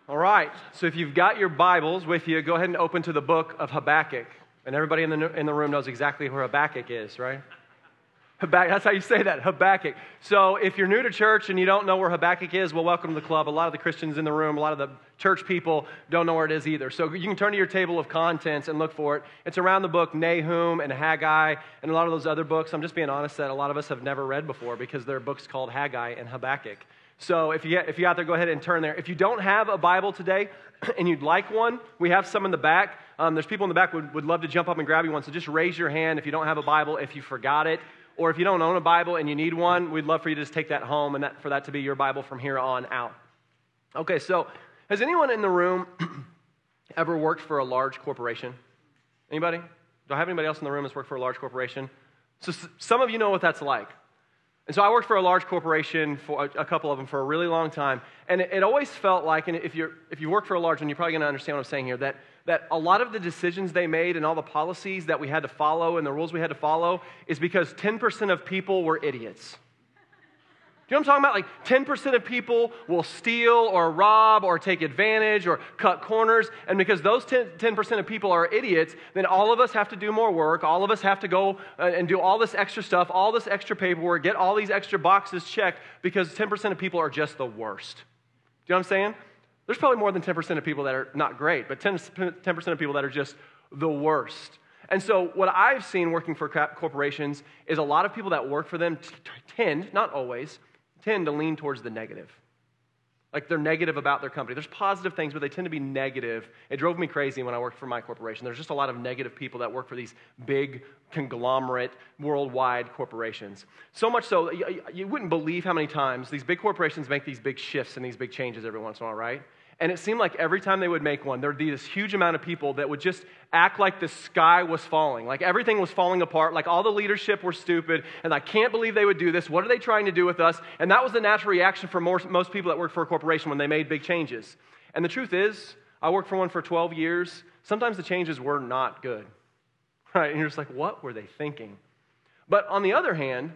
All right, so if you've got your Bibles with you, go ahead and open to the book of Habakkuk. And everybody in the room knows exactly where Habakkuk is, right? Habakkuk, that's how you say that, Habakkuk. So if you're new to church and you don't know where Habakkuk is, well, welcome to the club. A lot of the Christians in the room, a lot of the church people don't know where it is either. So you can turn to your table of contents and look for it. It's around the book Nahum and Haggai and a lot of those other books. I'm just being honest that a lot of us have never read before because there are books called Haggai and Habakkuk. So if you're out there, go ahead and turn there. If you don't have a Bible today and you'd like one, we have some in the back. There's people in the back who would love to jump up and grab you one. So just raise your hand if you don't have a Bible, if you forgot it. Or if you don't own a Bible and you need one, we'd love for you to just take that home and for that to be your Bible from here on out. Okay, so has anyone in the room ever worked for a large corporation? Anybody? Do I have anybody else in the room that's worked for a large corporation? So some of you know what that's like. And so I worked for a large corporation, for a couple of them, for a really long time. And it always felt like, and if you work for a large one, you're probably going to understand what I'm saying here, that a lot of the decisions they made and all the policies that we had to follow and the rules we had to follow is because 10% of people were idiots. Do you know what I'm talking about? Like 10% of people will steal or rob or take advantage or cut corners. And because those 10% of people are idiots, then all of us have to do more work. All of us have to go and do all this extra stuff, all this extra paperwork, get all these extra boxes checked because 10% of people are just the worst. Do you know what I'm saying? There's probably more than 10% of people that are not great, but 10% of people that are just the worst. And so what I've seen working for corporations is a lot of people that work for them tend, not always, tend to lean towards the negative. Like they're negative about their company. There's positive things, but they tend to be negative. It drove me crazy when I worked for my corporation. There's just a lot of negative people that work for these big conglomerate worldwide corporations. So much so, you wouldn't believe how many times these big corporations make these big shifts and these big changes every once in a while, right? And it seemed like every time they would make one, there would be this huge amount of people that would just act like the sky was falling, like everything was falling apart, like all the leadership were stupid, and I can't believe they would do this. What are they trying to do with us? And that was the natural reaction for most people that worked for a corporation when they made big changes. And the truth is, I worked for one for 12 years. Sometimes the changes were not good, right? And you're just like, what were they thinking? But on the other hand,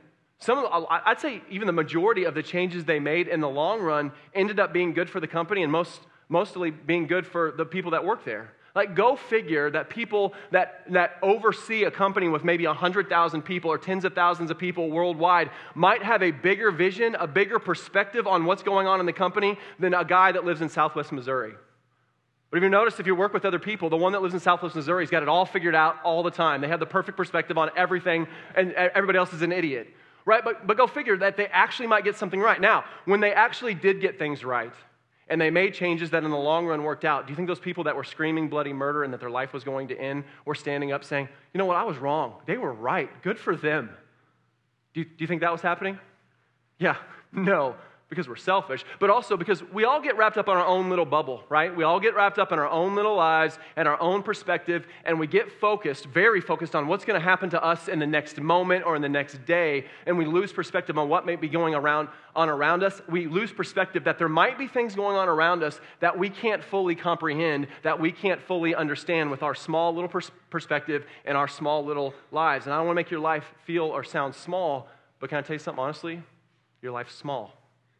I'd say even the majority of the changes they made in the long run ended up being good for the company and mostly being good for the people that work there. Like, go figure that people that oversee a company with maybe 100,000 people or tens of thousands of people worldwide might have a bigger vision, a bigger perspective on what's going on in the company than a guy that lives in Southwest Missouri. But if you notice, if you work with other people, the one that lives in Southwest Missouri has got it all figured out all the time. They have the perfect perspective on everything, and everybody else is an idiot. Right? But go figure that they actually might get something right. Now, when they actually did get things right, and they made changes that in the long run worked out, do you think those people that were screaming bloody murder and that their life was going to end were standing up saying, you know what, I was wrong. They were right. Good for them. Do you think that was happening? Yeah, no, because we're selfish, but also because we all get wrapped up in our own little bubble, right? We all get wrapped up in our own little lives and our own perspective, and we get focused, very focused on what's going to happen to us in the next moment or in the next day, and we lose perspective on what may be going around us. We lose perspective that there might be things going on around us that we can't fully comprehend, that we can't fully understand with our small little perspective and our small little lives. And I don't want to make your life feel or sound small, but can I tell you something honestly? Your life's small.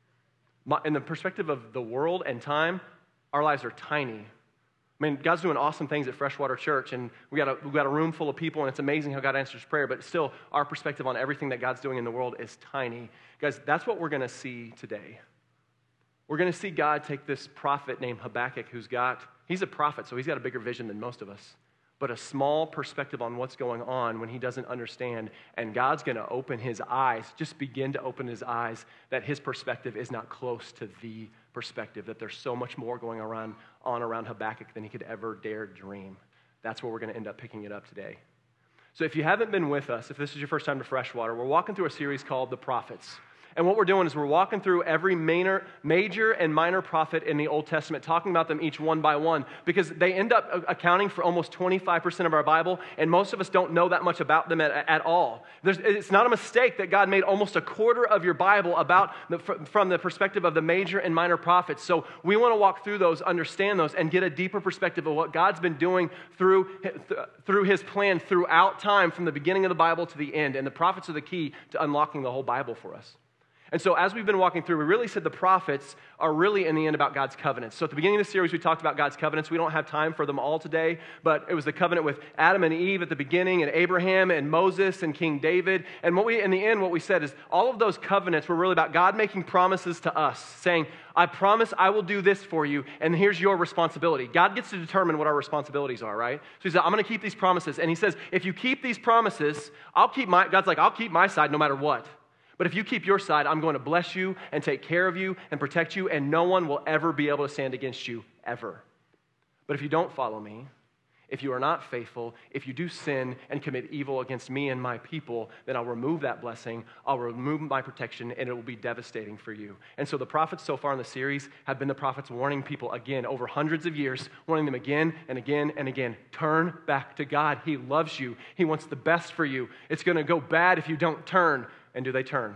In the perspective of the world and time, our lives are tiny. I mean, God's doing awesome things at Freshwater Church, and we got a room full of people, and it's amazing how God answers prayer, but still, our perspective on everything that God's doing in the world is tiny. Guys, that's what we're going to see today. We're going to see God take this prophet named Habakkuk, he's a prophet, so he's got a bigger vision than most of us, but a small perspective on what's going on when he doesn't understand. And God's going to open his eyes, just begin to open his eyes, that his perspective is not close to the perspective, that there's so much more going around Habakkuk than he could ever dare dream. That's where we're going to end up picking it up today. So if you haven't been with us, if this is your first time to Freshwater, we're walking through a series called The Prophets. And what we're doing is we're walking through every major and minor prophet in the Old Testament, talking about them each one by one, because they end up accounting for almost 25% of our Bible, and most of us don't know that much about them at all. It's not a mistake that God made almost a quarter of your Bible from the perspective of the major and minor prophets. So we want to walk through those, understand those, and get a deeper perspective of what God's been doing through his plan throughout time, from the beginning of the Bible to the end. And the prophets are the key to unlocking the whole Bible for us. And so as we've been walking through, we really said the prophets are really in the end about God's covenants. So at the beginning of the series, we talked about God's covenants. We don't have time for them all today, but it was the covenant with Adam and Eve at the beginning, and Abraham and Moses and King David. And in the end, what we said is all of those covenants were really about God making promises to us, saying, I promise I will do this for you, and here's your responsibility. God gets to determine what our responsibilities are, right? So he said, I'm going to keep these promises. And he says, if you keep these promises, God's like, I'll keep my side no matter what. But if you keep your side, I'm going to bless you and take care of you and protect you, and no one will ever be able to stand against you, ever. But if you don't follow me, if you are not faithful, if you do sin and commit evil against me and my people, then I'll remove that blessing, I'll remove my protection, and it will be devastating for you. And so the prophets so far in the series have been the prophets warning people again over hundreds of years, warning them again and again and again, turn back to God. He loves you. He wants the best for you. It's going to go bad if you don't turn. And do they turn?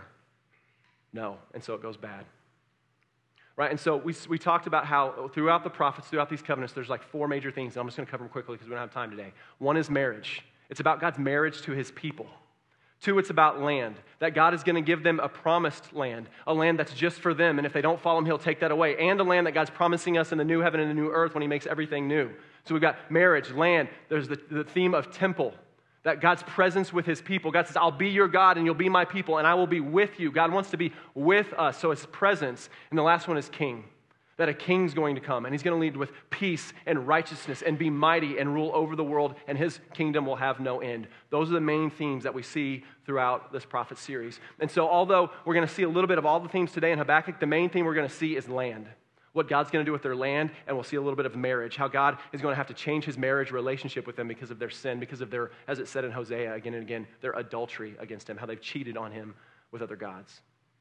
No. And so it goes bad. Right? And so we talked about how throughout the prophets, throughout these covenants, there's like 4 major things. And I'm just going to cover them quickly because we don't have time today. 1 is marriage. It's about God's marriage to his people. 2, it's about land, that God is going to give them a promised land, a land that's just for them. And if they don't follow him, he'll take that away. And a land that God's promising us in the new heaven and the new earth when he makes everything new. So we've got marriage, land. There's the theme of temple. That God's presence with his people. God says, I'll be your God and you'll be my people and I will be with you. God wants to be with us, so his presence. And the last one is king. That a king's going to come and he's going to lead with peace and righteousness and be mighty and rule over the world and his kingdom will have no end. Those are the main themes that we see throughout this prophet series. And so although we're going to see a little bit of all the themes today in Habakkuk, the main thing we're going to see is land. What God's going to do with their land, and we'll see a little bit of marriage, how God is going to have to change his marriage relationship with them because of their sin, because of their, as it said in Hosea again and again, their adultery against him, how they've cheated on him with other gods.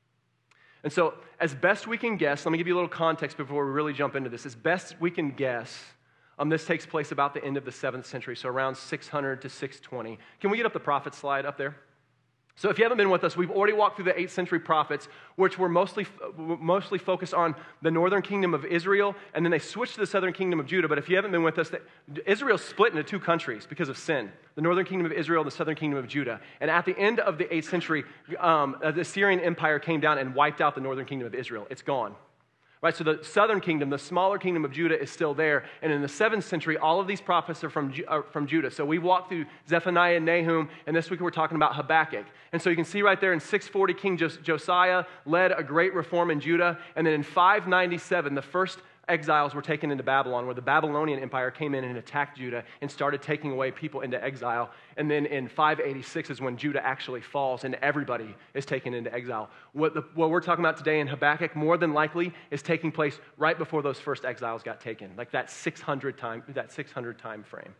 And so, as best we can guess, let me give you a little context before we really jump into this. As best we can guess, this takes place about the end of the 7th century, so around 600 to 620. Can we get up the prophet slide up there? So if you haven't been with us, we've already walked through the 8th century prophets, which were mostly focused on the northern kingdom of Israel, and then they switched to the southern kingdom of Judah. But if you haven't been with us, Israel split into 2 countries because of sin, the northern kingdom of Israel and the southern kingdom of Judah. And at the end of the 8th century, the Assyrian Empire came down and wiped out the northern kingdom of Israel. It's gone. Right, so the southern kingdom, the smaller kingdom of Judah is still there. And in the 7th century, all of these prophets are from Judah. So we walked through Zephaniah and Nahum, and this week we're talking about Habakkuk. And so you can see right there in 640, King Josiah led a great reform in Judah. And then in 597, the first exiles were taken into Babylon, where the Babylonian Empire came in and attacked Judah and started taking away people into exile. And then in 586 is when Judah actually falls and everybody is taken into exile. What we're talking about today in Habakkuk more than likely is taking place right before those first exiles got taken, like that 600 time frame.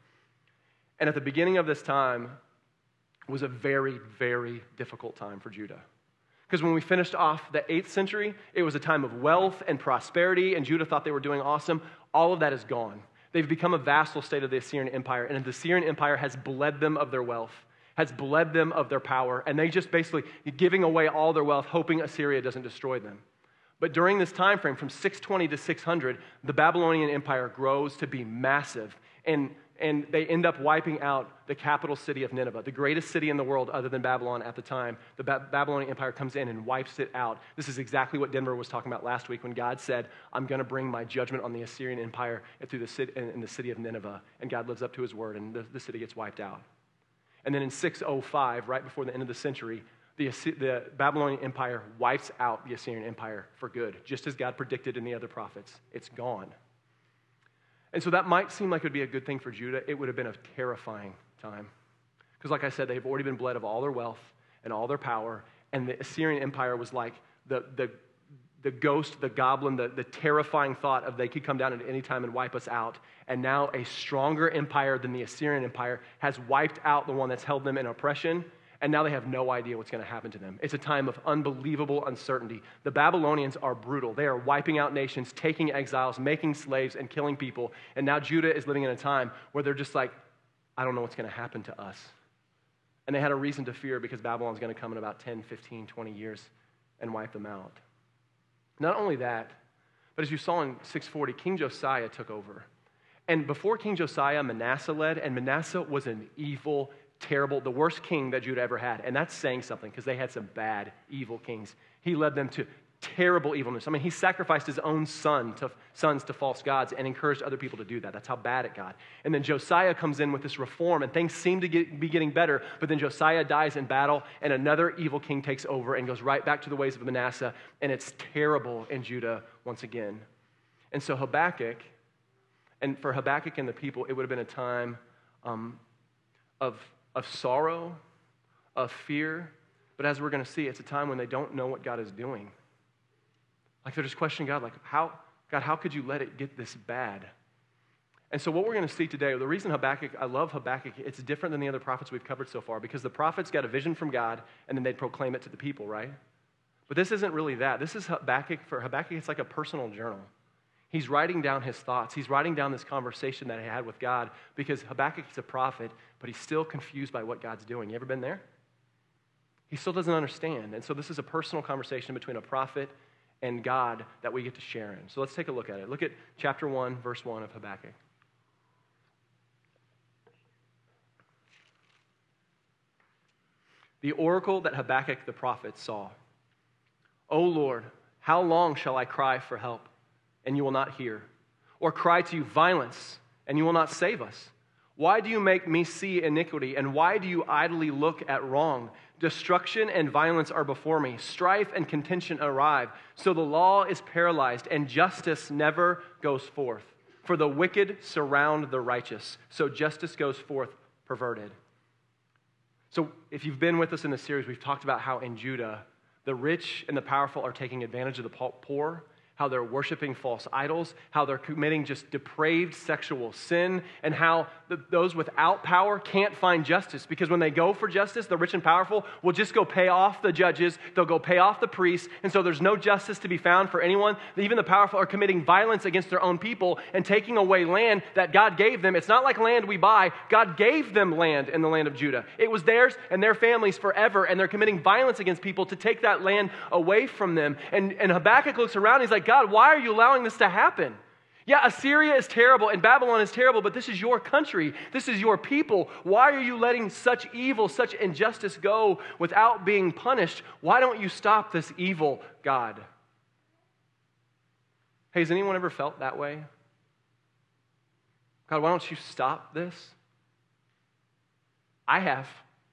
And at the beginning of this time was a very, very difficult time for Judah. Because when we finished off the 8th century, it was a time of wealth and prosperity, and Judah thought they were doing awesome. All of that is gone. They've become a vassal state of the Assyrian Empire, and the Assyrian Empire has bled them of their wealth, has bled them of their power, and they just basically giving away all their wealth, hoping Assyria doesn't destroy them. But during this time frame, from 620 to 600, the Babylonian Empire grows to be massive, and they end up wiping out the capital city of Nineveh, the greatest city in the world other than Babylon at the time. The Babylonian Empire comes in and wipes it out. This is exactly what Denver was talking about last week when God said, I'm going to bring my judgment on the Assyrian Empire through the city of Nineveh. And God lives up to his word, and the city gets wiped out. And then in 605, right before the end of the century, the Babylonian Empire wipes out the Assyrian Empire for good, just as God predicted in the other prophets. It's gone. And so that might seem like it would be a good thing for Judah. It would have been a terrifying time. Because like I said, they've already been bled of all their wealth and all their power. And the Assyrian Empire was like the ghost, the goblin, the terrifying thought of they could come down at any time and wipe us out. And now a stronger empire than the Assyrian Empire has wiped out the one that's held them in oppression. And now they have no idea what's going to happen to them. It's a time of unbelievable uncertainty. The Babylonians are brutal. They are wiping out nations, taking exiles, making slaves, and killing people. And now Judah is living in a time where they're just like, I don't know what's going to happen to us. And they had a reason to fear because Babylon's going to come in about 10, 15, 20 years and wipe them out. Not only that, but as you saw in 640, King Josiah took over. And before King Josiah, Manasseh led, and Manasseh was an evil, terrible, the worst king that Judah ever had. And that's saying something because they had some bad, evil kings. He led them to terrible evilness. I mean, he sacrificed his own sons to false gods and encouraged other people to do that. That's how bad it got. And then Josiah comes in with this reform, and things seem to be getting better, but then Josiah dies in battle, and another evil king takes over and goes right back to the ways of Manasseh, and it's terrible in Judah once again. And so for Habakkuk and the people, it would have been a time of sorrow, of fear, but as we're going to see, it's a time when they don't know what God is doing. Like they're just questioning God, like, how could you let it get this bad? And so what we're going to see today, the reason I love Habakkuk, it's different than the other prophets we've covered so far, because the prophets got a vision from God, and then they'd proclaim it to the people, right? But this isn't really that. This is Habakkuk. For Habakkuk, it's like a personal journal. He's writing down his thoughts. He's writing down this conversation that he had with God, because Habakkuk is a prophet, but he's still confused by what God's doing. You ever been there? He still doesn't understand. And so this is a personal conversation between a prophet and God that we get to share in. So let's take a look at it. Look at chapter 1, verse 1 of Habakkuk. The oracle that Habakkuk the prophet saw. O Lord, how long shall I cry for help, and you will not hear? Or cry to you violence, and you will not save us? Why do you make me see iniquity, and why do you idly look at wrong? Destruction and violence are before me. Strife and contention arrive. So the law is paralyzed, and justice never goes forth. For the wicked surround the righteous, so justice goes forth perverted. So if you've been with us in this series, we've talked about how in Judah, the rich and the powerful are taking advantage of the poor, how they're worshiping false idols, how they're committing just depraved sexual sin, and how those without power can't find justice, because when they go for justice, the rich and powerful will just go pay off the judges, they'll go pay off the priests, and so there's no justice to be found for anyone. Even the powerful are committing violence against their own people and taking away land that God gave them. It's not like land we buy. God gave them land in the land of Judah. It was theirs and their families forever, and they're committing violence against people to take that land away from them. And Habakkuk looks around, and he's like, God, why are you allowing this to happen? Yeah, Assyria is terrible and Babylon is terrible, but this is your country. This is your people. Why are you letting such evil, such injustice go without being punished? Why don't you stop this evil, God? Hey, has anyone ever felt that way? God, why don't you stop this? I have.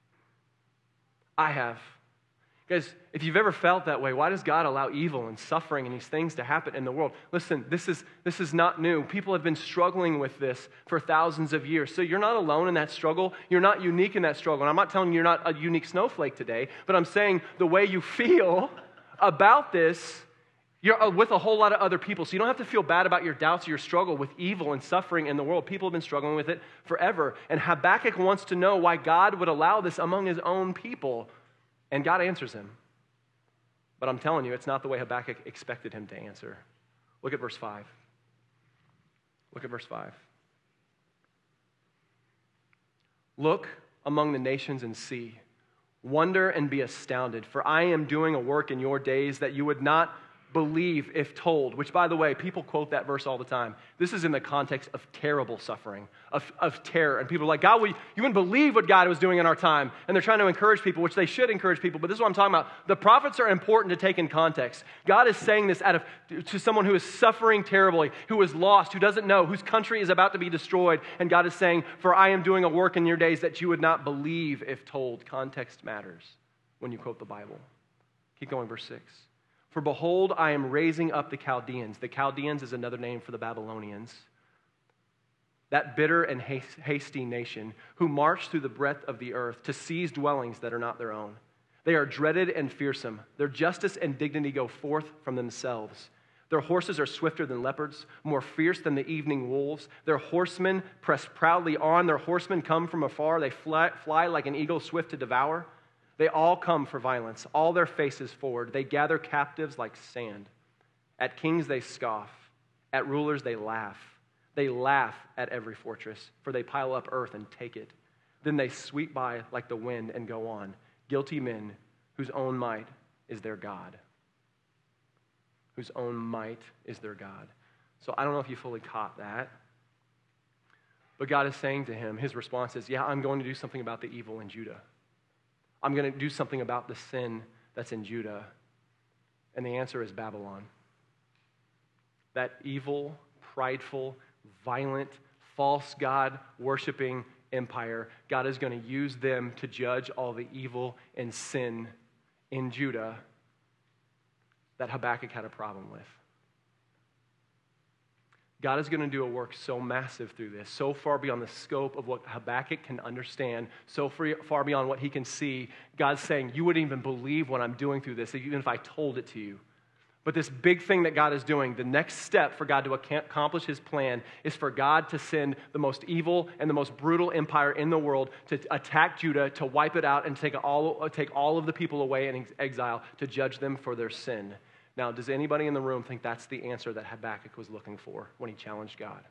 Guys, if you've ever felt that way, why does God allow evil and suffering and these things to happen in the world? Listen, this is not new. People have been struggling with this for thousands of years. So you're not alone in that struggle. You're not unique in that struggle. And I'm not telling you you're not a unique snowflake today, but I'm saying the way you feel about this, you're with a whole lot of other people. So you don't have to feel bad about your doubts or your struggle with evil and suffering in the world. People have been struggling with it forever. And Habakkuk wants to know why God would allow this among his own people. And God answers him. But I'm telling you, it's not the way Habakkuk expected him to answer. Look at verse 5. Look among the nations and see. Wonder and be astounded, for I am doing a work in your days that you would not believe if told. Which, by the way, people quote that verse all the time. This is in the context of terrible suffering, of terror. And people are like, God, you wouldn't believe what God was doing in our time. And they're trying to encourage people, which they should encourage people. But this is what I'm talking about. The prophets are important to take in context. God is saying this to someone who is suffering terribly, who is lost, who doesn't know, whose country is about to be destroyed. And God is saying, for I am doing a work in your days that you would not believe if told. Context matters when you quote the Bible. Keep going, verse 6. For behold, I am raising up the Chaldeans. The Chaldeans is another name for the Babylonians. That bitter and hasty nation who march through the breadth of the earth to seize dwellings that are not their own. They are dreaded and fearsome. Their justice and dignity go forth from themselves. Their horses are swifter than leopards, more fierce than the evening wolves. Their horsemen press proudly on. Their horsemen come from afar. They fly like an eagle swift to devour. They all come for violence, all their faces forward. They gather captives like sand. At kings they scoff. At rulers they laugh. They laugh at every fortress, for they pile up earth and take it. Then they sweep by like the wind and go on. Guilty men whose own might is their God. Whose own might is their God. So I don't know if you fully caught that. But God is saying to him, his response is, yeah, I'm going to do something about the evil in Judah. I'm going to do something about the sin that's in Judah. And the answer is Babylon. That evil, prideful, violent, false God worshiping empire, God is going to use them to judge all the evil and sin in Judah that Habakkuk had a problem with. God is going to do a work so massive through this, so far beyond the scope of what Habakkuk can understand, so far beyond what he can see. God's saying, you wouldn't even believe what I'm doing through this, even if I told it to you. But this big thing that God is doing, the next step for God to accomplish his plan is for God to send the most evil and the most brutal empire in the world to attack Judah, to wipe it out and take all of the people away in exile, to judge them for their sin. Now, does anybody in the room think that's the answer that Habakkuk was looking for when he challenged God?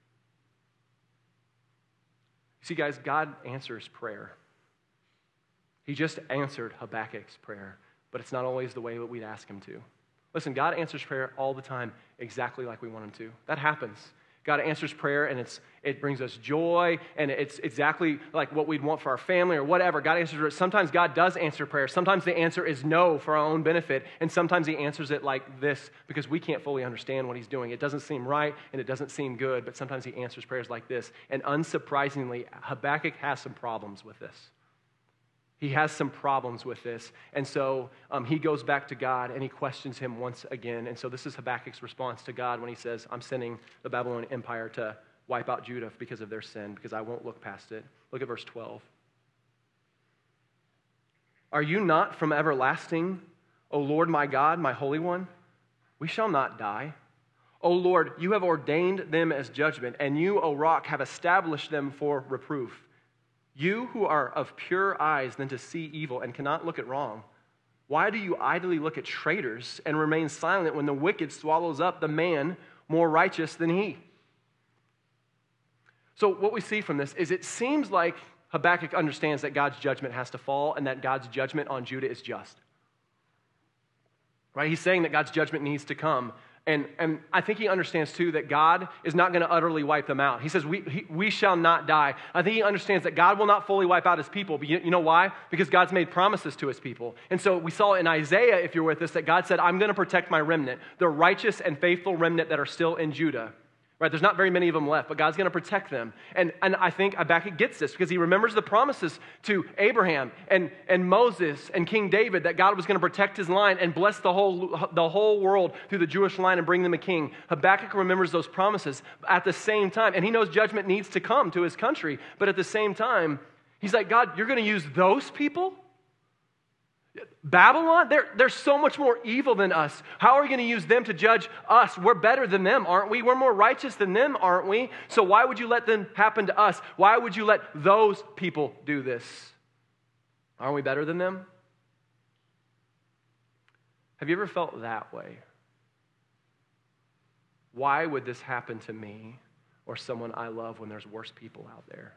See, guys, God answers prayer. He just answered Habakkuk's prayer, but it's not always the way that we'd ask him to. Listen, God answers prayer all the time exactly like we want him to. That happens. God answers prayer, and it brings us joy, and it's exactly like what we'd want for our family or whatever. God answers it. Sometimes God does answer prayer. Sometimes the answer is no for our own benefit, and sometimes he answers it like this because we can't fully understand what he's doing. It doesn't seem right, and it doesn't seem good, but sometimes he answers prayers like this. And unsurprisingly, Habakkuk has some problems with this. He has some problems with this. And so he goes back to God and he questions him once again. And so this is Habakkuk's response to God when he says, I'm sending the Babylonian Empire to wipe out Judah because of their sin, because I won't look past it. Look at verse 12. Are you not from everlasting, O Lord my God, my Holy One? We shall not die. O Lord, you have ordained them as judgment, and you, O rock, have established them for reproof. You who are of pure eyes than to see evil and cannot look at wrong, why do you idly look at traitors and remain silent when the wicked swallows up the man more righteous than he? So what we see from this is it seems like Habakkuk understands that God's judgment has to fall and that God's judgment on Judah is just. Right? He's saying that God's judgment needs to come. And I think he understands, too, that God is not going to utterly wipe them out. He says, we shall not die. I think he understands that God will not fully wipe out his people. But you know why? Because God's made promises to his people. And so we saw in Isaiah, if you're with us, that God said, I'm going to protect my remnant, the righteous and faithful remnant that are still in Judah. Right? There's not very many of them left, but God's going to protect them. And I think Habakkuk gets this because he remembers the promises to Abraham and Moses and King David that God was going to protect his line and bless the whole world through the Jewish line and bring them a king. Habakkuk remembers those promises at the same time, and he knows judgment needs to come to his country, but at the same time, he's like, God, you're going to use those people? Babylon, they're so much more evil than us. How are we going to use them to judge us? We're better than them, aren't we? We're more righteous than them, aren't we? So why would you let them happen to us? Why would you let those people do this? Aren't we better than them? Have you ever felt that way? Why would this happen to me or someone I love when there's worse people out there?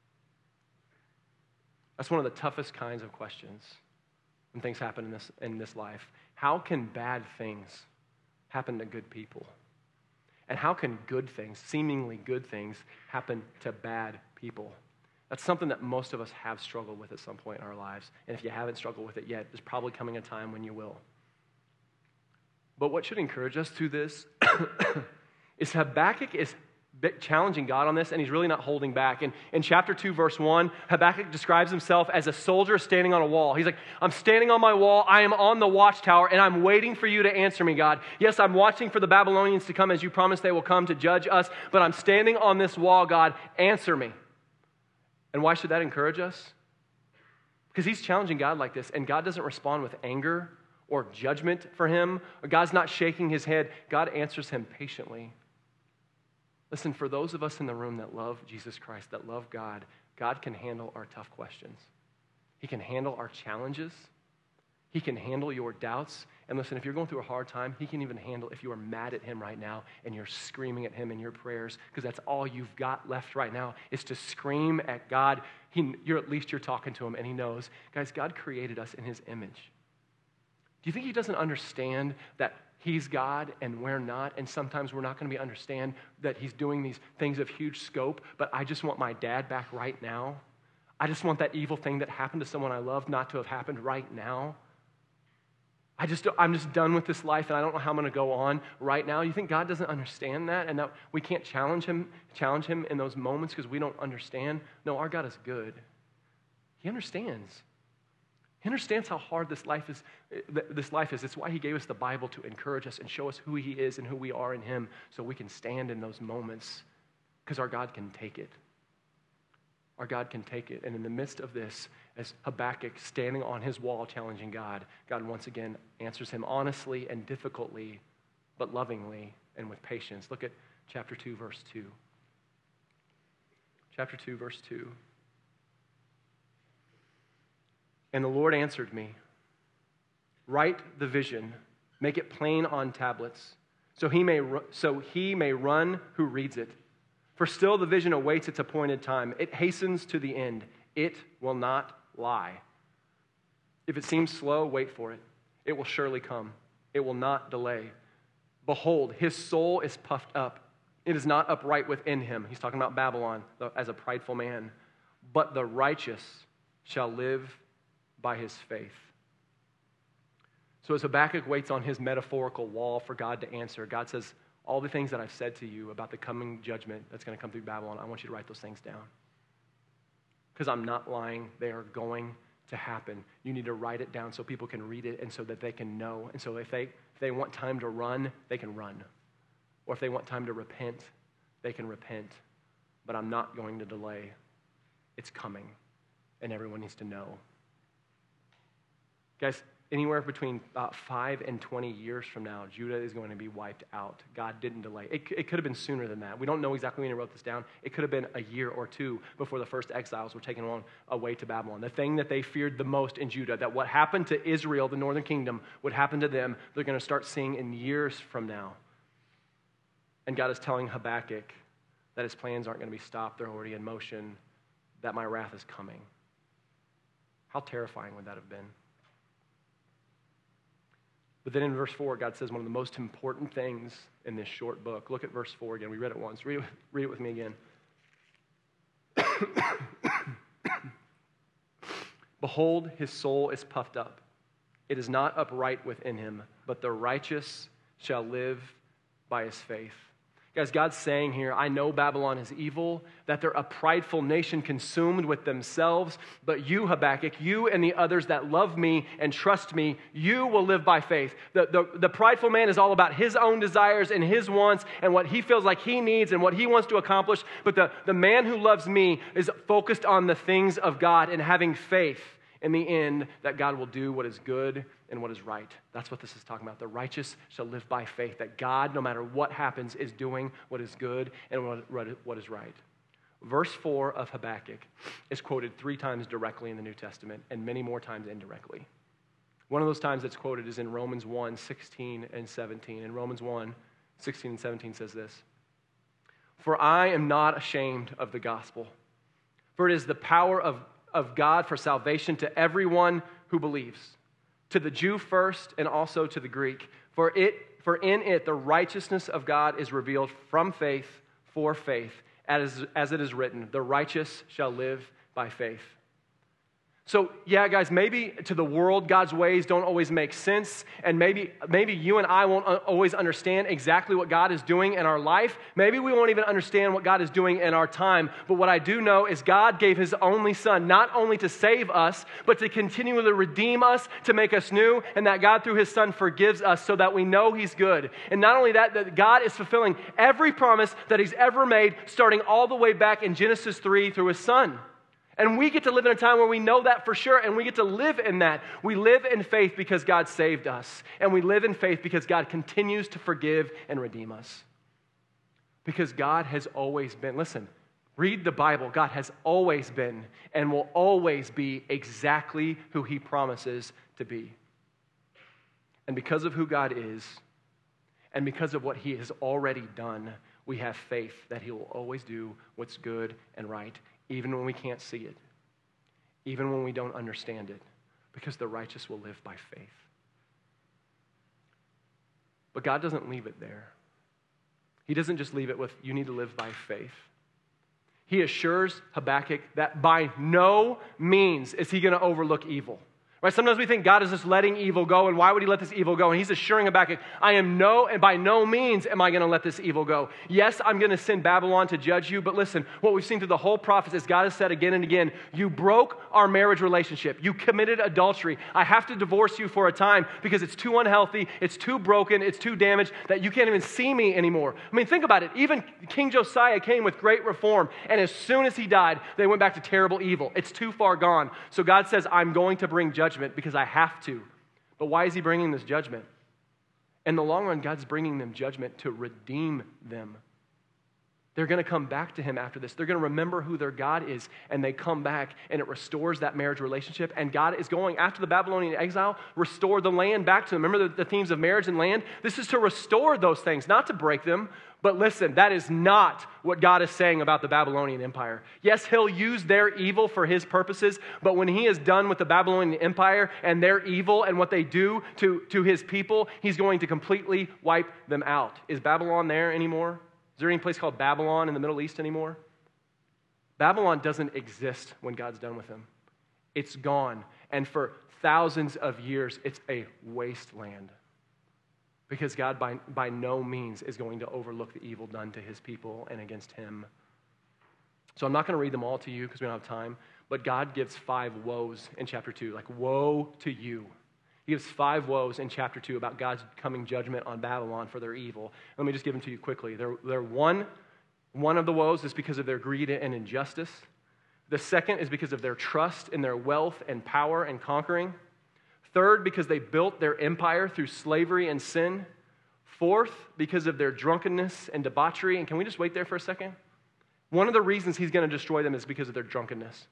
That's one of the toughest kinds of questions. When things happen in this life. How can bad things happen to good people? And how can good things, seemingly good things, happen to bad people? That's something that most of us have struggled with at some point in our lives. And if you haven't struggled with it yet, there's probably coming a time when you will. But what should encourage us to this is Habakkuk is challenging God on this, and he's really not holding back. And in chapter 2, verse 1, Habakkuk describes himself as a soldier standing on a wall. He's like, I'm standing on my wall, I am on the watchtower, and I'm waiting for you to answer me, God. Yes, I'm watching for the Babylonians to come as you promised they will come to judge us, but I'm standing on this wall, God, answer me. And why should that encourage us? Because he's challenging God like this, and God doesn't respond with anger or judgment for him. Or God's not shaking his head. God answers him patiently. Listen, for those of us in the room that love Jesus Christ, that love God, God can handle our tough questions. He can handle our challenges. He can handle your doubts. And listen, if you're going through a hard time, he can even handle if you are mad at him right now and you're screaming at him in your prayers, because that's all you've got left right now is to scream at God. At least you're talking to him and he knows. Guys, God created us in his image. Do you think he doesn't understand that he's God and we're not, and sometimes we're not going to understand that he's doing these things of huge scope, but I just want my dad back right now. I just want that evil thing that happened to someone I love not to have happened right now. I'm just done with this life and I don't know how I'm going to go on right now. You think God doesn't understand that and that we can't challenge him in those moments because we don't understand? No, our God is good. He understands. He understands how hard this life is. It's why he gave us the Bible to encourage us and show us who he is and who we are in him so we can stand in those moments because our God can take it. Our God can take it. And in the midst of this, as Habakkuk standing on his wall challenging God, God once again answers him honestly and difficultly, but lovingly and with patience. Look at chapter 2, verse 2. Chapter 2, verse 2. And the Lord answered me, write the vision, make it plain on tablets, so he may run who reads it. For still the vision awaits its appointed time. It hastens to the end. It will not lie. If it seems slow, wait for it. It will surely come. It will not delay. Behold, his soul is puffed up. It is not upright within him. He's talking about Babylon as a prideful man. But the righteous shall live by his faith. So as Habakkuk waits on his metaphorical wall for God to answer, God says, all the things that I've said to you about the coming judgment that's going to come through Babylon, I want you to write those things down. Because I'm not lying. They are going to happen. You need to write it down so people can read it and so that they can know. And so if they want time to run, they can run. Or if they want time to repent, they can repent. But I'm not going to delay. It's coming. And everyone needs to know. Guys, anywhere between about 5 and 20 years from now, Judah is going to be wiped out. God didn't delay. It could have been sooner than that. We don't know exactly when he wrote this down. It could have been a year or two before the first exiles were taken away to Babylon. The thing that they feared the most in Judah, that what happened to Israel, the northern kingdom, would happen to them, they're going to start seeing in years from now. And God is telling Habakkuk that his plans aren't going to be stopped. They're already in motion, that my wrath is coming. How terrifying would that have been? But then in verse 4, God says one of the most important things in this short book. Look at verse 4 again. We read it once. Read it with me again. Behold, his soul is puffed up. It is not upright within him, but the righteous shall live by his faith. Guys, God's saying here, I know Babylon is evil, that they're a prideful nation consumed with themselves, but you, Habakkuk, you and the others that love me and trust me, you will live by faith. The prideful man is all about his own desires and his wants and what he feels like he needs and what he wants to accomplish, but the man who loves me is focused on the things of God and having faith in the end that God will do what is good and what is right. That's what this is talking about. The righteous shall live by faith, that God, no matter what happens, is doing what is good and what is right. Verse 4 of Habakkuk is quoted 3 times directly in the New Testament and many more times indirectly. One of those times it's quoted is in Romans 1, 16 and 17. And Romans 1, 16 and 17 says this, for I am not ashamed of the gospel, for it is the power of God for salvation to everyone who believes, to the Jew first and also to the Greek. For in it the righteousness of God is revealed from faith for faith, as it is written, the righteous shall live by faith. So, yeah, guys, maybe to the world, God's ways don't always make sense, and maybe you and I won't always understand exactly what God is doing in our life. Maybe we won't even understand what God is doing in our time, but what I do know is God gave his only son, not only to save us, but to continually redeem us, to make us new, and that God through his son forgives us so that we know he's good. And not only that God is fulfilling every promise that he's ever made, starting all the way back in Genesis 3 through his son. And we get to live in a time where we know that for sure, and we get to live in that. We live in faith because God saved us, and we live in faith because God continues to forgive and redeem us. Because God has always been, listen, read the Bible, God has always been and will always be exactly who he promises to be. And because of who God is, and because of what he has already done, we have faith that he will always do what's good and right, even when we can't see it, even when we don't understand it, because the righteous will live by faith. But God doesn't leave it there. He doesn't just leave it with, you need to live by faith. He assures Habakkuk that by no means is he going to overlook evil. Right? Sometimes we think God is just letting evil go, and why would he let this evil go? And he's assuring Habakkuk, and by no means am I going to let this evil go. Yes, I'm going to send Babylon to judge you, but listen, what we've seen through the whole prophets is God has said again and again, you broke our marriage relationship. You committed adultery. I have to divorce you for a time because it's too unhealthy, it's too broken, it's too damaged that you can't even see me anymore. I mean, think about it. Even King Josiah came with great reform, and as soon as he died, they went back to terrible evil. It's too far gone. So God says, I'm going to bring judgment because I have to. But why is he bringing this judgment? In the long run, God's bringing them judgment to redeem them. They're going to come back to him after this. They're going to remember who their God is, and they come back, and it restores that marriage relationship. And God is going, after the Babylonian exile, restore the land back to them. Remember the themes of marriage and land? This is to restore those things, not to break them. But listen, that is not what God is saying about the Babylonian Empire. Yes, he'll use their evil for his purposes, but when he is done with the Babylonian Empire and their evil and what they do to his people, he's going to completely wipe them out. Is Babylon there anymore? Is there any place called Babylon in the Middle East anymore? Babylon doesn't exist when God's done with them. It's gone. And for thousands of years, it's a wasteland. Because God by no means is going to overlook the evil done to his people and against him. So I'm not going to read them all to you because we don't have time. But God gives 5 woes in chapter 2. Like, woe to you. He gives 5 woes in chapter 2 about God's coming judgment on Babylon for their evil. Let me just give them to you quickly. One of the woes is because of their greed and injustice. The second is because of their trust in their wealth and power and conquering. Third, because they built their empire through slavery and sin. Fourth, because of their drunkenness and debauchery. And can we just wait there for a second? One of the reasons he's going to destroy them is because of their drunkenness.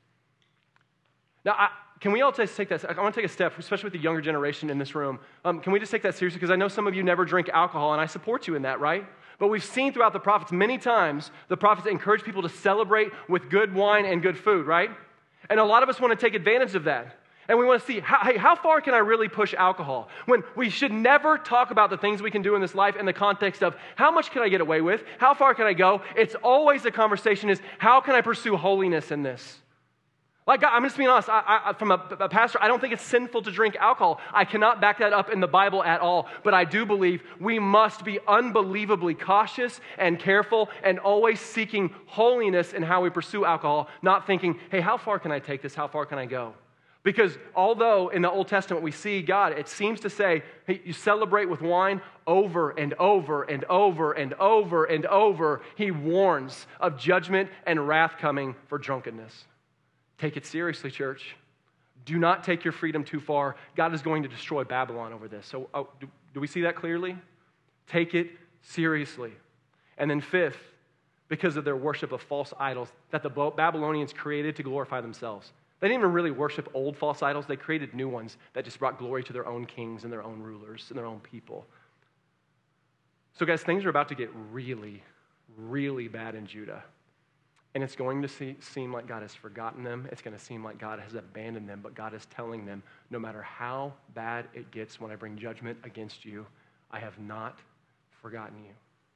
Now, can we all take that? I want to take a step, especially with the younger generation in this room. Can we just take that seriously? Because I know some of you never drink alcohol, and I support you in that, right? But we've seen throughout the prophets many times, the prophets encourage people to celebrate with good wine and good food, right? And a lot of us want to take advantage of that. And we want to see, how far can I really push alcohol? When we should never talk about the things we can do in this life in the context of, how much can I get away with? How far can I go? It's always the conversation is, how can I pursue holiness in this? Like, I'm just being honest, from a pastor, I don't think it's sinful to drink alcohol. I cannot back that up in the Bible at all. But I do believe we must be unbelievably cautious and careful and always seeking holiness in how we pursue alcohol, not thinking, hey, how far can I take this? How far can I go? Because although in the Old Testament we see God, it seems to say, hey, you celebrate with wine over and over and over and over and over. He warns of judgment and wrath coming for drunkenness. Take it seriously, church. Do not take your freedom too far. God is going to destroy Babylon over this. So do we see that clearly? Take it seriously. And then fifth, because of their worship of false idols that the Babylonians created to glorify themselves. They didn't even really worship old false idols. They created new ones that just brought glory to their own kings and their own rulers and their own people. So guys, things are about to get really, really bad in Judah. And it's going to seem like God has forgotten them. It's going to seem like God has abandoned them. But God is telling them, no matter how bad it gets when I bring judgment against you, I have not forgotten you.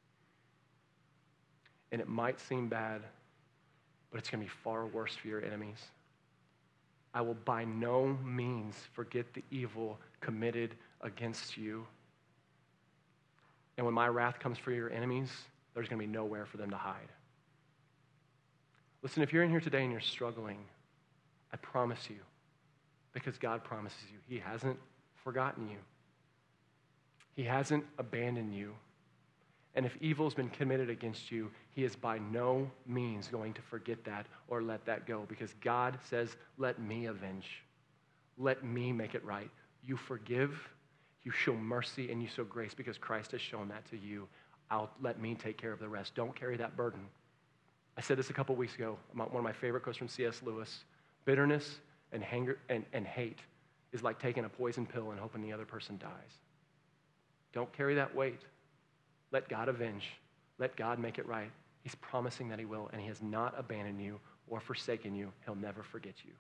And it might seem bad, but it's going to be far worse for your enemies. I will by no means forget the evil committed against you. And when my wrath comes for your enemies, there's going to be nowhere for them to hide. Listen, if you're in here today and you're struggling, I promise you, because God promises you, He hasn't forgotten you. He hasn't abandoned you. And if evil has been committed against you, He is by no means going to forget that or let that go, because God says, let me avenge. Let me make it right. You forgive, you show mercy, and you show grace because Christ has shown that to you. Let me take care of the rest. Don't carry that burden. I said this a couple weeks ago. One of my favorite quotes from C.S. Lewis. Bitterness and hate is like taking a poison pill and hoping the other person dies. Don't carry that weight. Let God avenge. Let God make it right. He's promising that He will, and He has not abandoned you or forsaken you. He'll never forget you.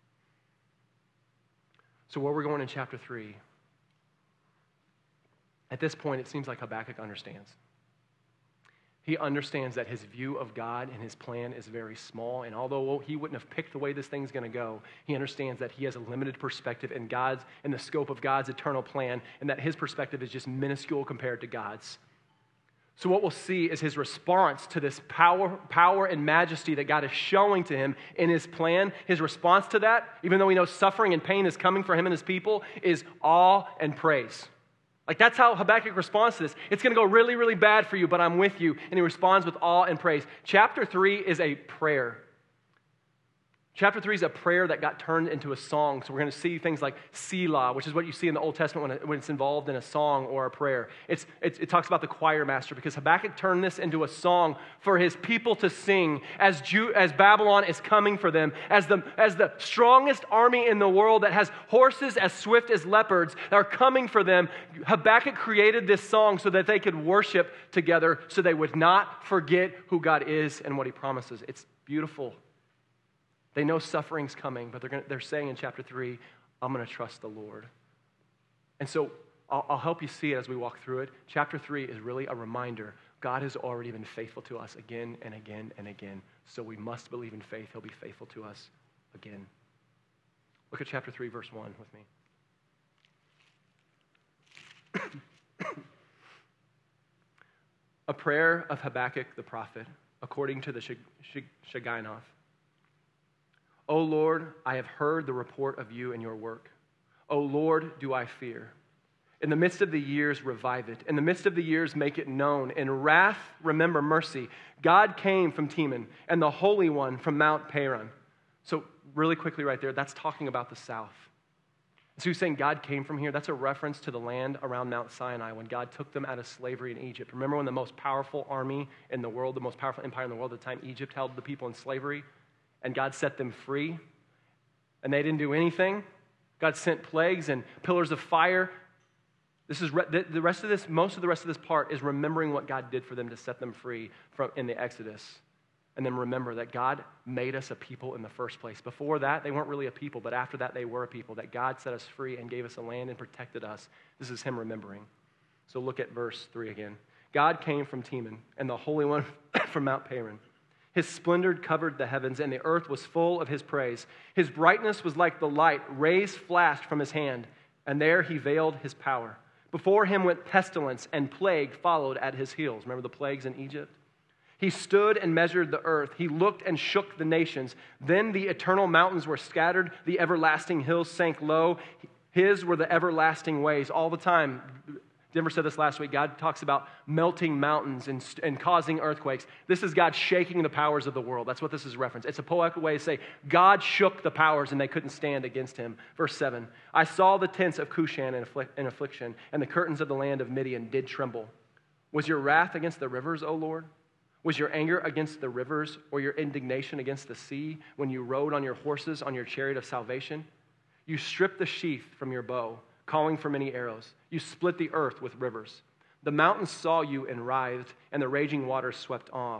So where we're going in chapter 3, at this point, it seems like Habakkuk understands. He understands that his view of God and his plan is very small. And although he wouldn't have picked the way this thing's going to go, he understands that he has a limited perspective in the scope of God's eternal plan, and that his perspective is just minuscule compared to God's. So what we'll see is his response to this power and majesty that God is showing to him in his plan. His response to that, even though he knows suffering and pain is coming for him and his people, is awe and praise. Like, that's how Habakkuk responds to this. It's going to go really, really bad for you, but I'm with you. And he responds with awe and praise. Chapter 3 is a prayer. Chapter 3 is a prayer that got turned into a song. So we're going to see things like Selah, which is what you see in the Old Testament when it's involved in a song or a prayer. It talks about the choir master, because Habakkuk turned this into a song for his people to sing as Babylon is coming for them, as the strongest army in the world that has horses as swift as leopards that are coming for them. Habakkuk created this song so that they could worship together, so they would not forget who God is and what he promises. It's beautiful. They know suffering's coming, but they're saying in chapter 3, I'm going to trust the Lord. And so I'll help you see it as we walk through it. Chapter 3 is really a reminder. God has already been faithful to us again and again and again. So we must believe in faith. He'll be faithful to us again. Look at chapter 3, verse 1 with me. A prayer of Habakkuk the prophet, according to the Shigionoth. O Lord, I have heard the report of you and your work. O Lord, do I fear. In the midst of the years, revive it. In the midst of the years, make it known. In wrath, remember mercy. God came from Teman, and the Holy One from Mount Paran. So really quickly right there, that's talking about the south. So he's saying God came from here. That's a reference to the land around Mount Sinai when God took them out of slavery in Egypt. Remember when the most powerful army in the world, the most powerful empire in the world at the time, Egypt, held the people in slavery? And God set them free, and they didn't do anything. God sent plagues and pillars of fire. This is the rest of this. Most of the rest of this part is remembering what God did for them to set them free in the Exodus, and then remember that God made us a people in the first place. Before that, they weren't really a people, but after that, they were a people. That God set us free and gave us a land and protected us. This is Him remembering. So look at verse 3 again. God came from Teman, and the Holy One from Mount Paran. His splendor covered the heavens, and the earth was full of his praise. His brightness was like the light. Rays flashed from his hand, and there he veiled his power. Before him went pestilence, and plague followed at his heels. Remember the plagues in Egypt? He stood and measured the earth. He looked and shook the nations. Then the eternal mountains were scattered. The everlasting hills sank low. His were the everlasting ways. All the time, Denver said this last week, God talks about melting mountains and causing earthquakes. This is God shaking the powers of the world. That's what this is referenced. It's a poetic way to say God shook the powers and they couldn't stand against him. Verse 7, I saw the tents of Cushan in affliction, and the curtains of the land of Midian did tremble. Was your wrath against the rivers, O Lord? Was your anger against the rivers, or your indignation against the sea when you rode on your horses on your chariot of salvation? You stripped the sheath from your bow, calling for many arrows. You split the earth with rivers. The mountains saw you and writhed, and the raging waters swept on.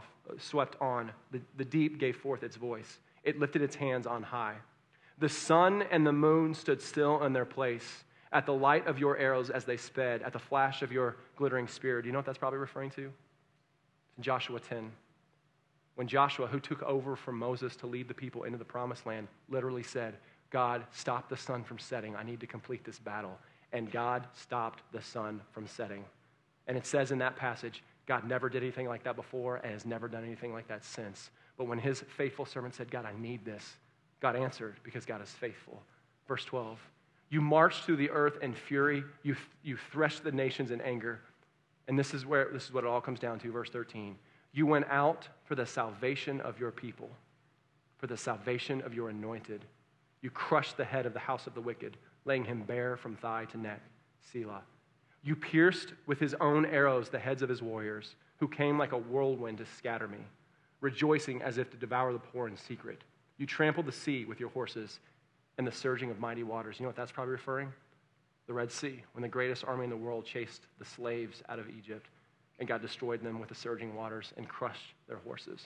The deep gave forth its voice. It lifted its hands on high. The sun and the moon stood still in their place at the light of your arrows as they sped, at the flash of your glittering spear. Do you know what that's probably referring to? In Joshua 10. When Joshua, who took over from Moses to lead the people into the promised land, literally said, God, stop the sun from setting. I need to complete this battle. And God stopped the sun from setting. And it says in that passage, God never did anything like that before and has never done anything like that since. But when his faithful servant said, God, I need this, God answered because God is faithful. Verse 12, you marched through the earth in fury. You threshed the nations in anger. And this is what it all comes down to, verse 13. You went out for the salvation of your people, for the salvation of your anointed. You crushed the head of the house of the wicked, laying him bare from thigh to neck. Selah. You pierced with his own arrows the heads of his warriors, who came like a whirlwind to scatter me, rejoicing as if to devour the poor in secret. You trampled the sea with your horses and the surging of mighty waters. You know what that's probably referring? The Red Sea, when the greatest army in the world chased the slaves out of Egypt, and God destroyed them with the surging waters and crushed their horses.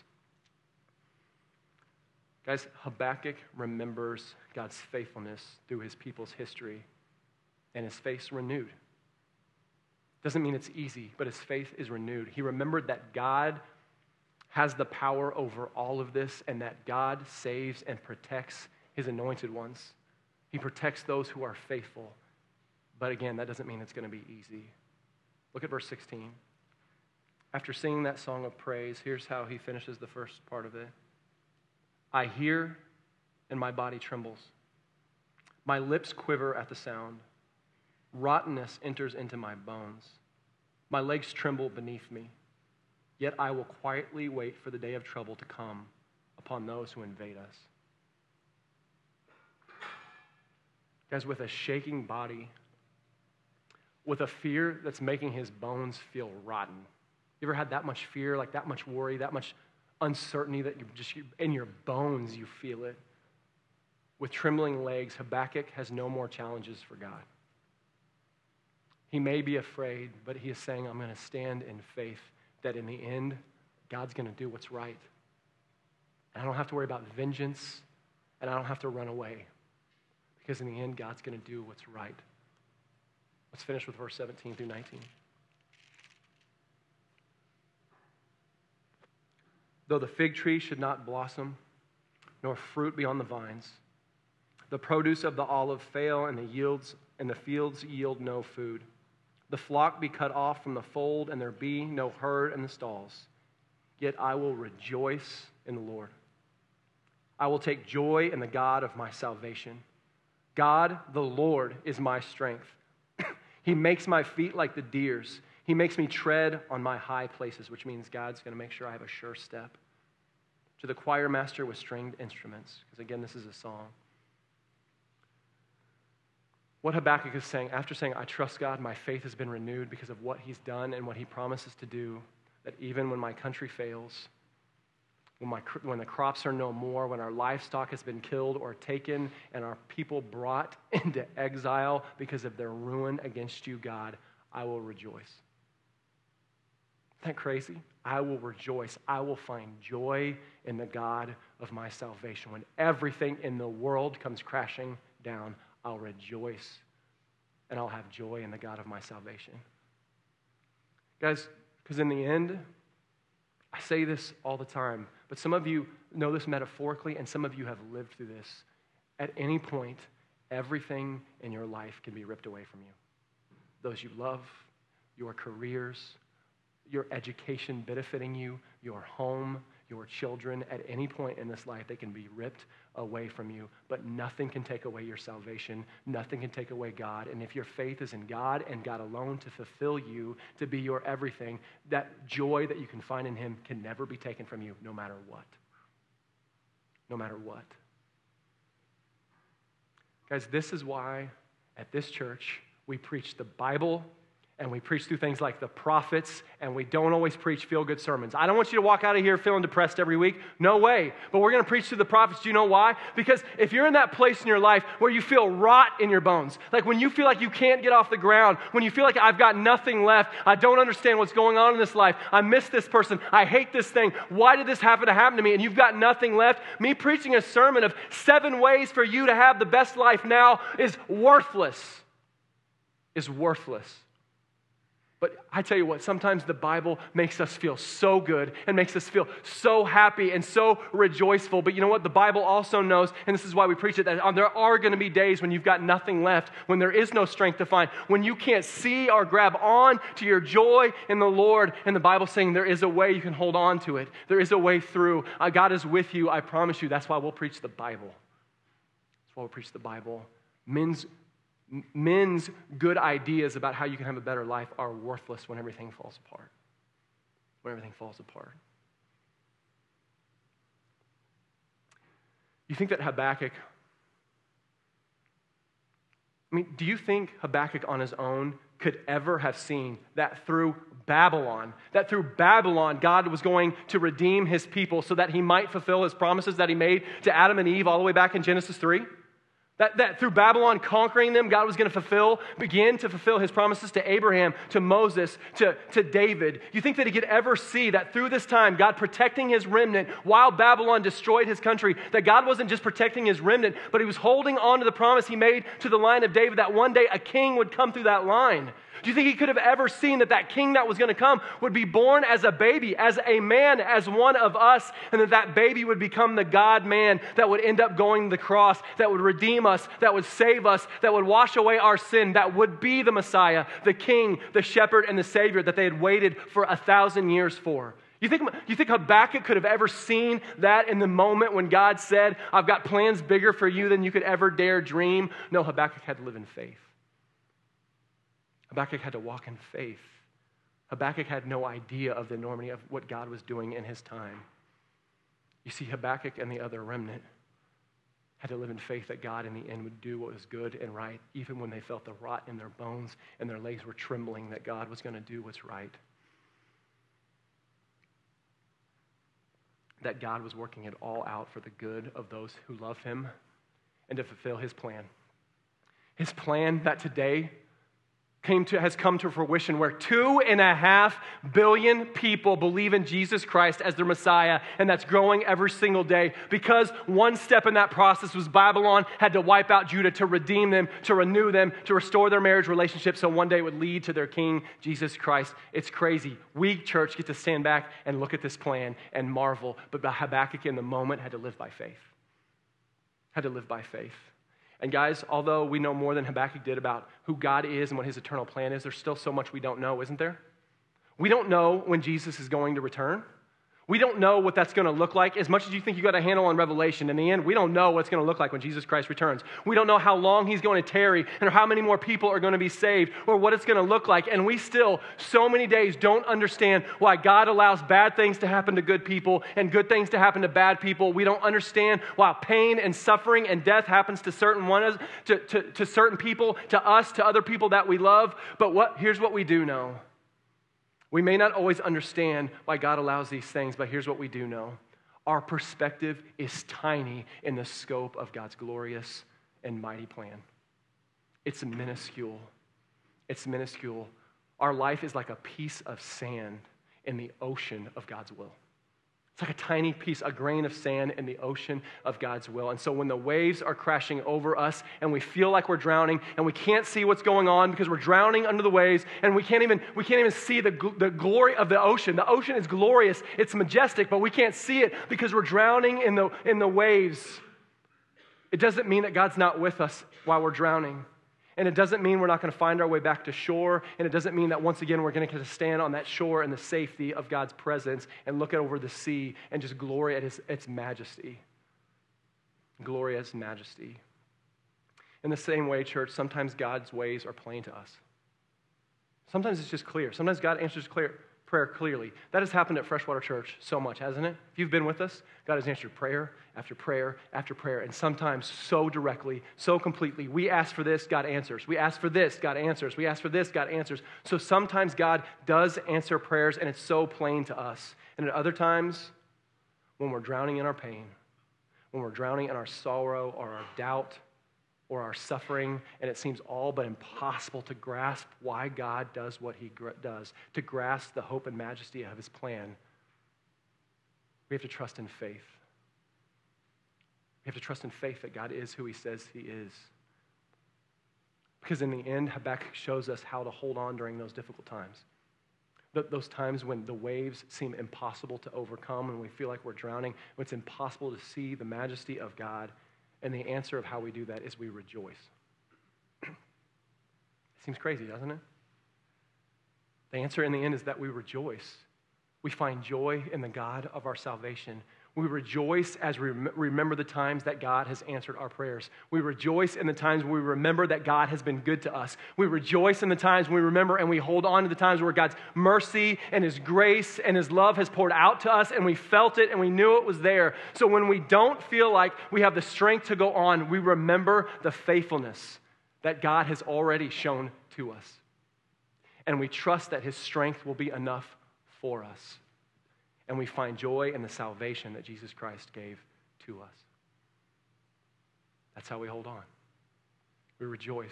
Guys, Habakkuk remembers God's faithfulness through his people's history, and his faith's renewed. Doesn't mean it's easy, but his faith is renewed. He remembered that God has the power over all of this and that God saves and protects his anointed ones. He protects those who are faithful. But again, that doesn't mean it's going to be easy. Look at verse 16. After singing that song of praise, here's how he finishes the first part of it. I hear and my body trembles. My lips quiver at the sound. Rottenness enters into my bones. My legs tremble beneath me. Yet I will quietly wait for the day of trouble to come upon those who invade us. Guys, with a shaking body, with a fear that's making his bones feel rotten. You ever had that much fear, like that much worry, that much uncertainty that you in your bones you feel it? With trembling legs, Habakkuk has no more challenges for God. He may be afraid, but he is saying, I'm going to stand in faith that in the end, God's going to do what's right. And I don't have to worry about vengeance, and I don't have to run away. Because in the end, God's going to do what's right. Let's finish with verse 17 through 19. Though the fig tree should not blossom, nor fruit be on the vines, the produce of the olive fail, and the fields yield no food. The flock be cut off from the fold, and there be no herd in the stalls. Yet I will rejoice in the Lord. I will take joy in the God of my salvation. God, the Lord, is my strength. He makes my feet like the deer's. He makes me tread on my high places, which means God's going to make sure I have a sure step. To the choir master with stringed instruments, because again, this is a song. What Habakkuk is saying, after saying, I trust God, my faith has been renewed because of what he's done and what he promises to do, that even when my country fails, when the crops are no more, when our livestock has been killed or taken, and our people brought into exile because of their ruin against you, God, I will rejoice. Isn't that crazy? I will rejoice. I will find joy in the God of my salvation. When everything in the world comes crashing down, I'll rejoice, and I'll have joy in the God of my salvation. Guys, because in the end, I say this all the time, but some of you know this metaphorically, and some of you have lived through this. At any point, everything in your life can be ripped away from you. Those you love, your careers, your education benefiting you, your home, your children, at any point in this life, they can be ripped away from you. But nothing can take away your salvation. Nothing can take away God. And if your faith is in God and God alone to fulfill you, to be your everything, that joy that you can find in him can never be taken from you, no matter what. No matter what. Guys, this is why at this church we preach the Bible, and we preach through things like the prophets, and we don't always preach feel-good sermons. I don't want you to walk out of here feeling depressed every week. No way. But we're going to preach through the prophets. Do you know why? Because if you're in that place in your life where you feel rot in your bones, like when you feel like you can't get off the ground, when you feel like I've got nothing left, I don't understand what's going on in this life, I miss this person, I hate this thing, why did this happen to me, and you've got nothing left, me preaching a sermon of 7 ways for you to have the best life now is worthless. Is worthless. But I tell you what, sometimes the Bible makes us feel so good and makes us feel so happy and so rejoiceful. But you know what? The Bible also knows, and this is why we preach it, that there are going to be days when you've got nothing left, when there is no strength to find, when you can't see or grab on to your joy in the Lord. And the Bible's saying there is a way you can hold on to it. There is a way through. God is with you, I promise you. That's why we'll preach the Bible. That's why we'll preach the Bible. Men's good ideas about how you can have a better life are worthless when everything falls apart. When everything falls apart. You think that Habakkuk, do you think Habakkuk on his own could ever have seen that through Babylon God was going to redeem his people so that he might fulfill his promises that he made to Adam and Eve all the way back in Genesis 3? That through Babylon conquering them, God was going to begin to fulfill his promises to Abraham, to Moses, to David. You think that he could ever see that through this time, God protecting his remnant while Babylon destroyed his country, that God wasn't just protecting his remnant, but he was holding on to the promise he made to the line of David that one day a king would come through that line? Do you think he could have ever seen that that king that was going to come would be born as a baby, as a man, as one of us, and that that baby would become the God-man that would end up going to the cross, that would redeem us, that would save us, that would wash away our sin, that would be the Messiah, the king, the shepherd, and the Savior that they had waited for 1,000 years for? You think Habakkuk could have ever seen that in the moment when God said, I've got plans bigger for you than you could ever dare dream? No, Habakkuk had to live in faith. Habakkuk had to walk in faith. Habakkuk had no idea of the enormity of what God was doing in his time. You see, Habakkuk and the other remnant had to live in faith that God in the end would do what was good and right, even when they felt the rot in their bones and their legs were trembling, that God was going to do what's right. That God was working it all out for the good of those who love him and to fulfill his plan. His plan that today has come to fruition, where 2.5 billion people believe in Jesus Christ as their Messiah, and that's growing every single day, because one step in that process was Babylon had to wipe out Judah to redeem them, to renew them, to restore their marriage relationship, so one day it would lead to their King, Jesus Christ. It's crazy. We, church, get to stand back and look at this plan and marvel, but Habakkuk in the moment had to live by faith. Had to live by faith. And guys, although we know more than Habakkuk did about who God is and what his eternal plan is, there's still so much we don't know, isn't there? We don't know when Jesus is going to return. We don't know what that's going to look like. As much as you think you got a handle on Revelation, in the end, we don't know what it's going to look like when Jesus Christ returns. We don't know how long he's going to tarry and how many more people are going to be saved or what it's going to look like. And we still, so many days, don't understand why God allows bad things to happen to good people and good things to happen to bad people. We don't understand why pain and suffering and death happens to certain ones, to certain people, to us, to other people that we love. But here's what we do know. We may not always understand why God allows these things, but here's what we do know. Our perspective is tiny in the scope of God's glorious and mighty plan. It's minuscule. It's minuscule. Our life is like a piece of sand in the ocean of God's will. It's like a tiny piece, a grain of sand in the ocean of God's will. And so when the waves are crashing over us and we feel like we're drowning and we can't see what's going on because we're drowning under the waves and we can't even see the glory of the ocean. The ocean is glorious, it's majestic, but we can't see it because we're drowning in the waves. It doesn't mean that God's not with us while we're drowning. And it doesn't mean we're not going to find our way back to shore. And it doesn't mean that once again we're going to stand on that shore in the safety of God's presence and look over the sea and just glory at its majesty. Glory at its majesty. In the same way, church, sometimes God's ways are plain to us. Sometimes it's just clear. Sometimes God answers prayer clearly. That has happened at Freshwater Church so much, hasn't it? If you've been with us, God has answered prayer after prayer after prayer, and sometimes so directly, so completely. We ask for this, God answers. We ask for this, God answers. We ask for this, God answers. So sometimes God does answer prayers, and it's so plain to us. And at other times, when we're drowning in our pain, when we're drowning in our sorrow or our doubt, or our suffering, and it seems all but impossible to grasp why God does what he does, to grasp the hope and majesty of his plan, we have to trust in faith. We have to trust in faith that God is who he says he is. Because in the end, Habakkuk shows us how to hold on during those difficult times. Those times when the waves seem impossible to overcome and we feel like we're drowning, when it's impossible to see the majesty of God. And the answer of how we do that is we rejoice. It seems crazy, doesn't it? The answer in the end is that we rejoice. We find joy in the God of our salvation. We rejoice as we remember the times that God has answered our prayers. We rejoice in the times when we remember that God has been good to us. We rejoice in the times when we remember and we hold on to the times where God's mercy and his grace and his love has poured out to us and we felt it and we knew it was there. So when we don't feel like we have the strength to go on, we remember the faithfulness that God has already shown to us. And we trust that his strength will be enough for us. And we find joy in the salvation that Jesus Christ gave to us. That's how we hold on. We rejoice.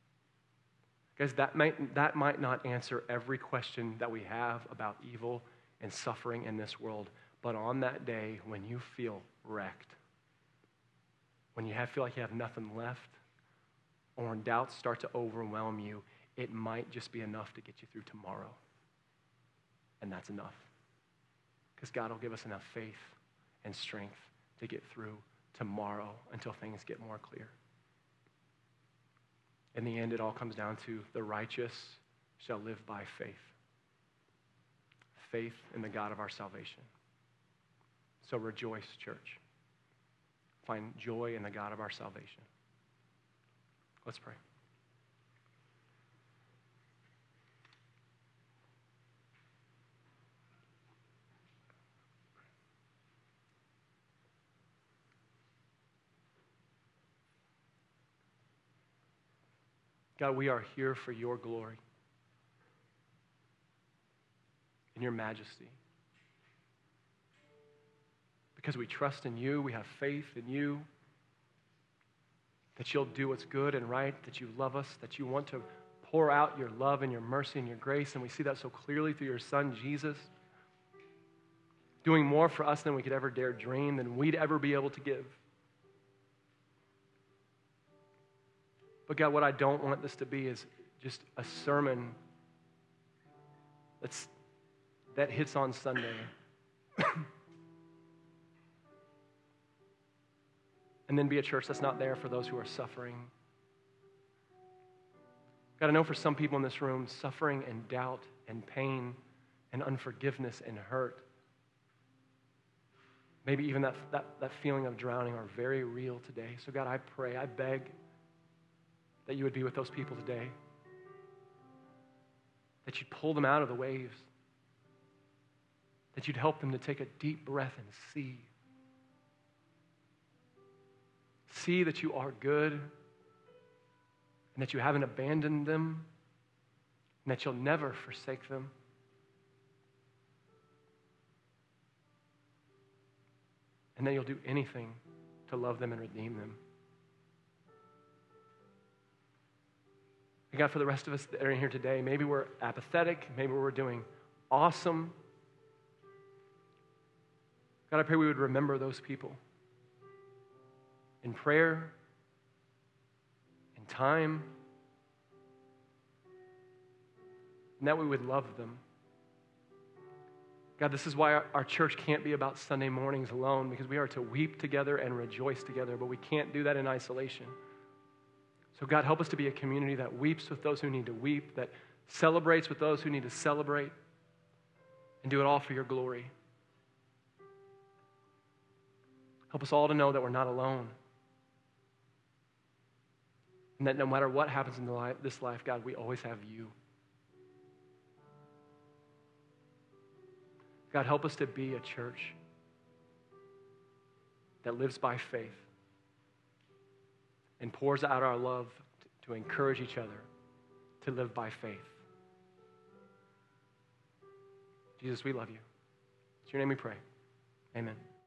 Guys, that might not answer every question that we have about evil and suffering in this world, but on that day when you feel wrecked, when you feel like you have nothing left, or when doubts start to overwhelm you, it might just be enough to get you through tomorrow. And that's enough. Because God will give us enough faith and strength to get through tomorrow until things get more clear. In the end, it all comes down to the righteous shall live by faith. Faith in the God of our salvation. So rejoice, church. Find joy in the God of our salvation. Let's pray. God, we are here for your glory and your majesty. Because we trust in you, we have faith in you, that you'll do what's good and right, that you love us, that you want to pour out your love and your mercy and your grace, and we see that so clearly through your Son, Jesus, doing more for us than we could ever dare dream, than we'd ever be able to give. But God, what I don't want this to be is just a sermon that hits on Sunday. And then be a church that's not there for those who are suffering. God, I know for some people in this room, suffering and doubt and pain and unforgiveness and hurt, maybe even that feeling of drowning are very real today. So God, I pray, I beg that you would be with those people today, that you'd pull them out of the waves, that you'd help them to take a deep breath and see that you are good and that you haven't abandoned them and that you'll never forsake them. And that you'll do anything to love them and redeem them. And God, for the rest of us that are in here today, maybe we're apathetic, maybe we're doing awesome. God, I pray we would remember those people in prayer, in time, and that we would love them. God, this is why our church can't be about Sunday mornings alone, because we are to weep together and rejoice together, but we can't do that in isolation. So God, help us to be a community that weeps with those who need to weep, that celebrates with those who need to celebrate, and do it all for your glory. Help us all to know that we're not alone. And that no matter what happens in this life, God, we always have you. God, help us to be a church that lives by faith and pours out our love to encourage each other to live by faith. Jesus, we love you. It's your name we pray. Amen.